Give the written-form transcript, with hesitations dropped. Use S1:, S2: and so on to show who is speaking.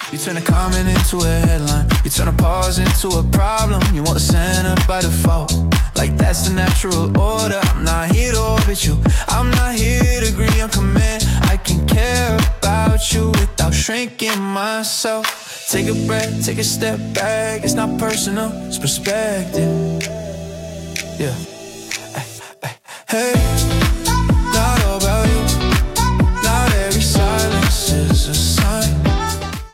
S1: You turn a comment into a headline. You turn a pause into a problem. You want the center by default, like that's the natural order. I'm not here to orbit you, I'm not here to agree on command. I can care about you without shrinking myself. Take a breath, take a step back. It's not personal, it's perspective. Yeah. Hey.